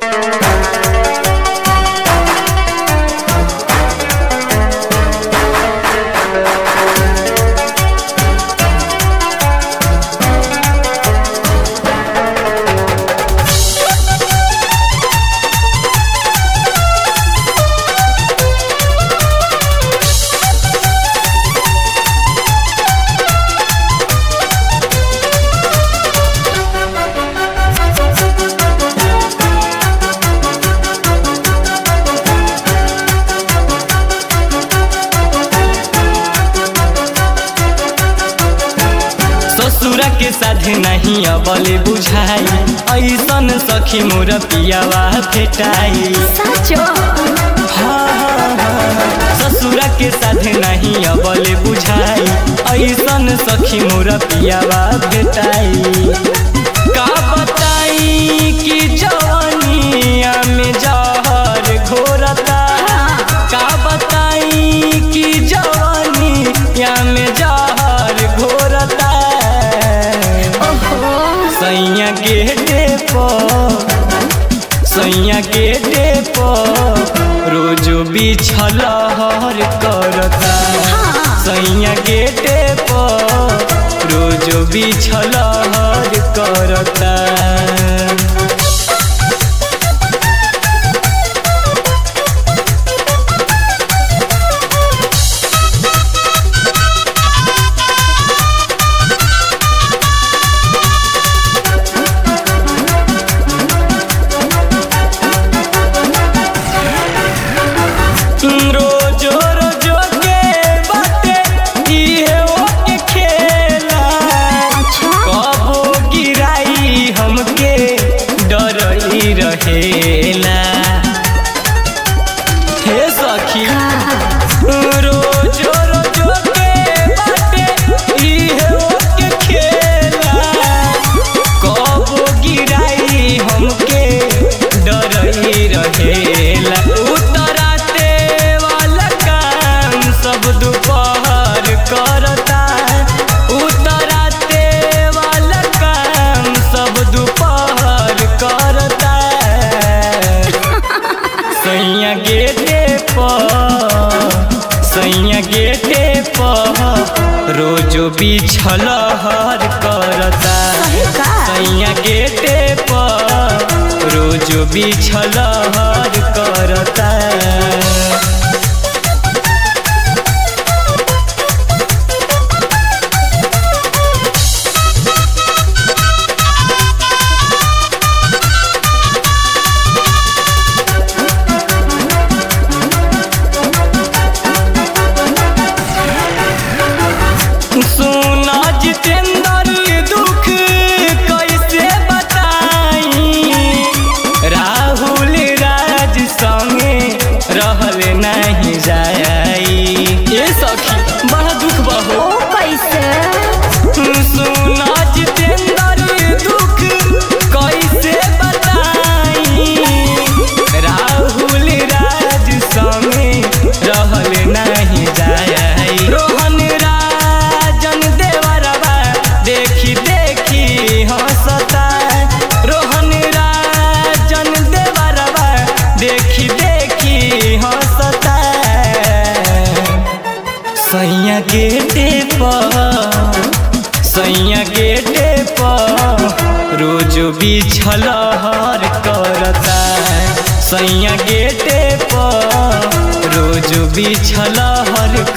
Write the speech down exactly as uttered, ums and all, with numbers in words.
ससुरा के साधे नहीं अबले बुझाई ऐसन सखी मोर पियावा फेटाई। ससुरा के साधे नहीं अबले बुझाई ऐसन सखी मोर पियावा फेटाई। का बताई कि जवानिया में जहर घोरता, का बताई कि जवानिया में जहर घोरता। सैया गेटे पर सैया गेटे पर रोज बिछल हर करता। सैया गेटे पर रोज बिछल हर करता। रोजो रोजो के बाटे इहे ओके खेला, कबो गिराई हमके डरई रहेला। हे सखी रोजो रोजो के बाटे इहे ओके खेला, कबो गिराई हमके डरई रहेला। सब दोपहर करता उतराते वाला काम, सब दोपहर करता। सैया गेटे पर सैया गेटे पर रोज बिछल हर करता। सैया गेटे पर रोज बिछल हर करता। सुना जितेंद्र दुख कैसे बताई, राहुल राज संगे रहल नहीं जाई। ये सखी बड़ा दुख बहो कैसे। सुना जितेंद्र दुख कैसे बताई, राहुल राज संगे रहल नहीं जाई। रोहन देखी देखी हंसता, रोहन राजन देवरवा देखी देखी हंसता। सैया गेटे पर सैया गेटे पर रोज बिछल हर करता। सैया गेटे पर रोज बिछल हर